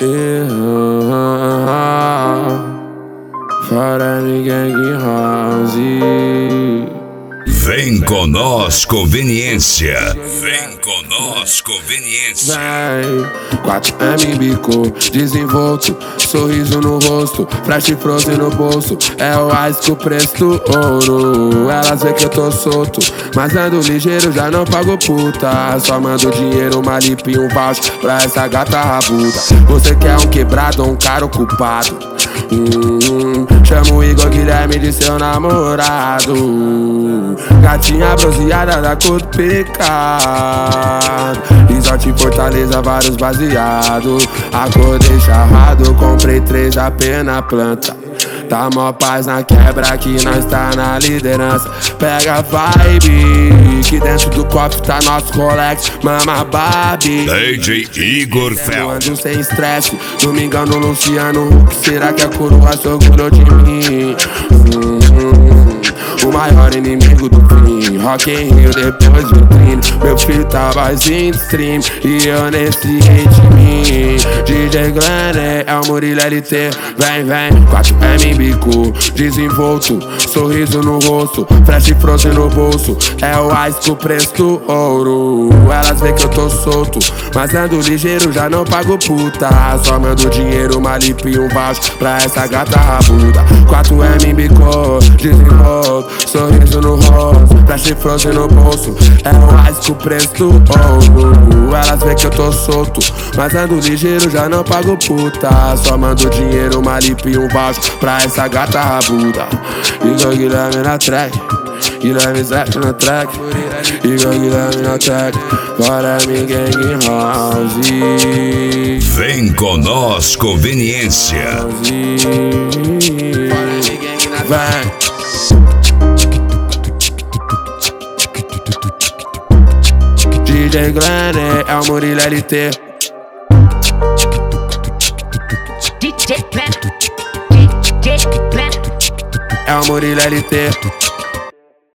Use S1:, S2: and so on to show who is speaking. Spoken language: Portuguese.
S1: Fora ninguém house.
S2: Vem com nós, conveniência. Vem com nós, conveniência.
S1: Vem, 4M bico, desenvolto, sorriso no rosto, flash frozen no bolso. É o ice que o preço do ouro. Elas vê que eu tô solto, mas ando ligeiro, já não pago puta. Só mando dinheiro, uma lip e um voucher pra essa gata rabuda. Você quer um quebrado ou um cara ocupado? Chamo o Igor Guilherme de seu namorado. Gatinha bronzeada da cor do pecado. Resort em Fortaleza, vários baseados. Acordei charrado, comprei 3 AP na planta. Tá mó paz na quebra que nós tá na liderança. Pega a vibe, que dentro do cofre tá nosso Rolex. Mama Barbie,
S2: DJ Igor Fel.
S1: ando sem estresse, domingão no Luciano. Será que a coroa se orgulhou de mim? O maior inimigo do fim. Rock in Rio, depois vitrine. Meu filho tá mais in stream e eu nesse ritmo. DJ Glenn é o Murilo LT. Vem, vem, 4M em bico, desenvolto, sorriso no rosto, flash frozen no bolso. É o ice que o preço do ouro. Elas vê que eu tô solto, mas ando ligeiro, já não pago puta. Só mando dinheiro, uma lip e um voucher pra essa gata rabuda. 4M em bico, desenvolto, sorriso no rosto, flash frozen no bolso. É o ice que o preço do ouro. Elas vê que eu tô solto, mas ando ligeiro, já não pago puta. Só mando dinheiro, uma lip e um voucher pra essa gata rabuda. Igor Guilherme na track, Guilherme Zé na track, Igor Guilherme na track. Bora ninguém house.
S2: Vem com nós, conveniência.
S1: Vem. DJ Glenn é o Murilo LT.
S3: DJ Glenn, DJ Glenn.
S1: É o Murilo LT.